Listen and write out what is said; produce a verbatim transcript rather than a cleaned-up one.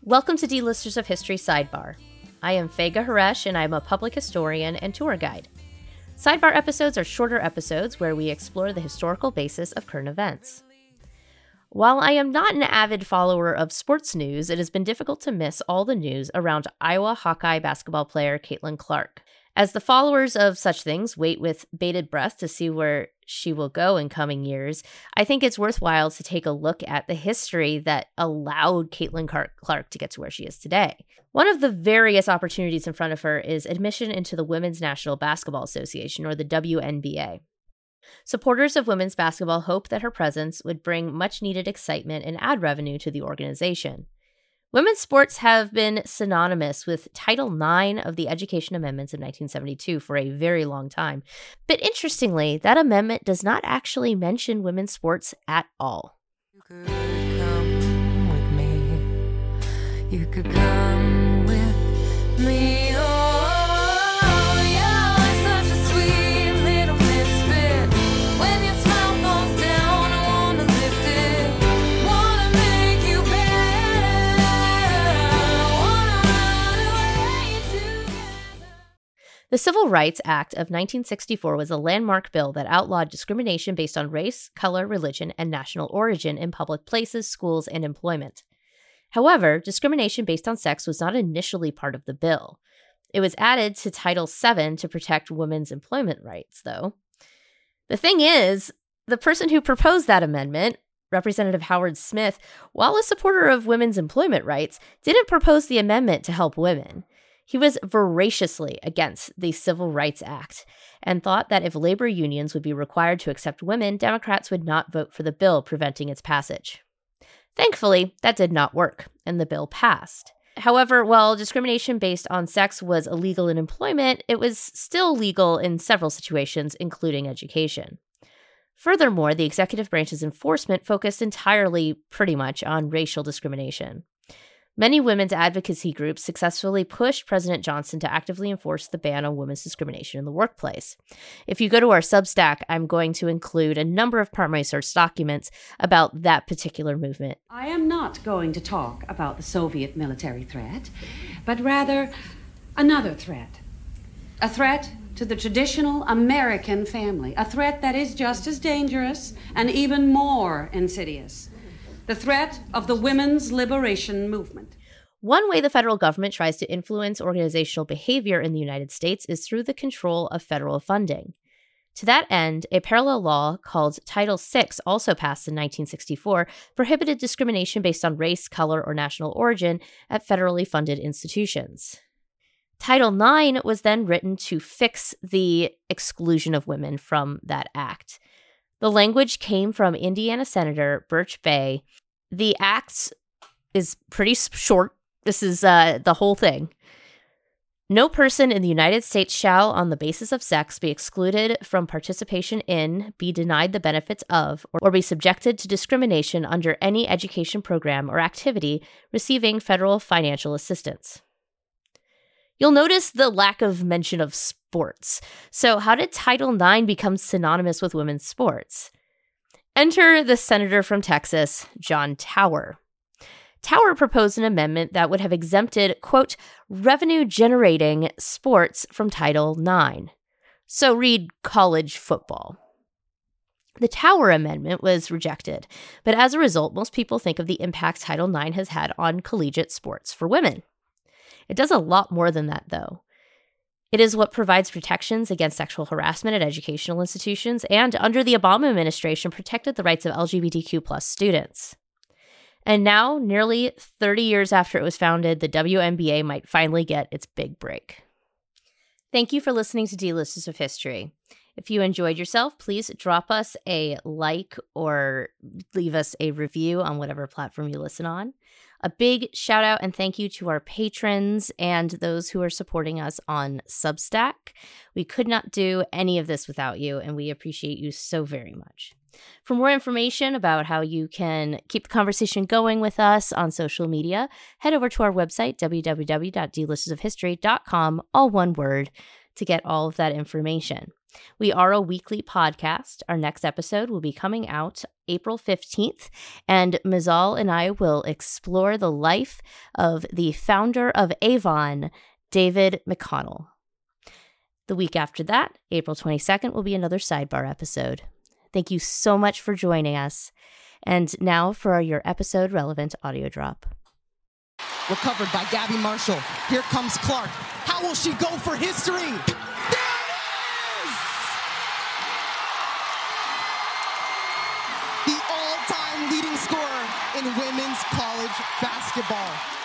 Welcome to D-Listers of History Sidebar. I am Fega Haresh, and I'm a public historian and tour guide. Sidebar episodes are shorter episodes where we explore the historical basis of current events. While I am not an avid follower of sports news, it has been difficult to miss all the news around Iowa Hawkeye basketball player Caitlin Clark. As the followers of such things wait with bated breath to see where she will go in coming years, I think it's worthwhile to take a look at the history that allowed Caitlin Clark to get to where she is today. One of the various opportunities in front of her is admission into the Women's National Basketball Association, or the W N B A. Supporters of women's basketball hope that her presence would bring much-needed excitement and ad revenue to the organization. Women's sports have been synonymous with Title nine of the Education Amendments of nineteen seventy-two for a very long time. But interestingly, that amendment does not actually mention women's sports at all. You could come with me. You could come with me. The Civil Rights Act of nineteen sixty-four was a landmark bill that outlawed discrimination based on race, color, religion, and national origin in public places, schools, and employment. However, discrimination based on sex was not initially part of the bill. It was added to Title seven to protect women's employment rights, though. The thing is, the person who proposed that amendment, Representative Howard Smith, while a supporter of women's employment rights, didn't propose the amendment to help women. He was voraciously against the Civil Rights Act and thought that if labor unions would be required to accept women, Democrats would not vote for the bill, preventing its passage. Thankfully, that did not work, and the bill passed. However, while discrimination based on sex was illegal in employment, it was still legal in several situations, including education. Furthermore, the executive branch's enforcement focused entirely, pretty much, on racial discrimination. Many women's advocacy groups successfully pushed President Johnson to actively enforce the ban on women's discrimination in the workplace. If you go to our Substack, I'm going to include a number of primary source documents about that particular movement. I am not going to talk about the Soviet military threat, but rather another threat. A threat to the traditional American family, a threat that is just as dangerous and even more insidious. The threat of the women's liberation movement. One way the federal government tries to influence organizational behavior in the United States is through the control of federal funding. To that end, a parallel law called Title six, also passed in nineteen sixty-four, prohibited discrimination based on race, color, or national origin at federally funded institutions. Title nine was then written to fix the exclusion of women from that act. The language came from Indiana Senator Birch Bayh. The act is pretty short. This is uh, the whole thing. No person in the United States shall, on the basis of sex, be excluded from participation in, be denied the benefits of, or be subjected to discrimination under any education program or activity receiving federal financial assistance. You'll notice the lack of mention of sports. So how did Title nine become synonymous with women's sports? Enter the senator from Texas, John Tower. Tower proposed an amendment that would have exempted, quote, revenue-generating sports from Title nine. So read college football. The Tower Amendment was rejected, but as a result, most people think of the impact Title nine has had on collegiate sports for women. It does a lot more than that, though. It is what provides protections against sexual harassment at educational institutions and, under the Obama administration, protected the rights of L G B T Q plus students. And now, nearly thirty years after it was founded, the W N B A might finally get its big break. Thank you for listening to D-Listers of History. If you enjoyed yourself, please drop us a like or leave us a review on whatever platform you listen on. A big shout out and thank you to our patrons and those who are supporting us on Substack. We could not do any of this without you, and we appreciate you so very much. For more information about how you can keep the conversation going with us on social media, head over to our website, w w w dot d listers of history dot com, all one word, to get all of that information. We are a weekly podcast. Our next episode will be coming out April fifteenth, and Mizal and I will explore the life of the founder of Avon, David McConnell. The week after that, April twenty-second, will be another sidebar episode. Thank you so much for joining us. And now for your episode-relevant audio drop. Recovered by Gabby Marshall. Here comes Clark. How will she go for history? There it is! The all-time leading scorer in women's college basketball.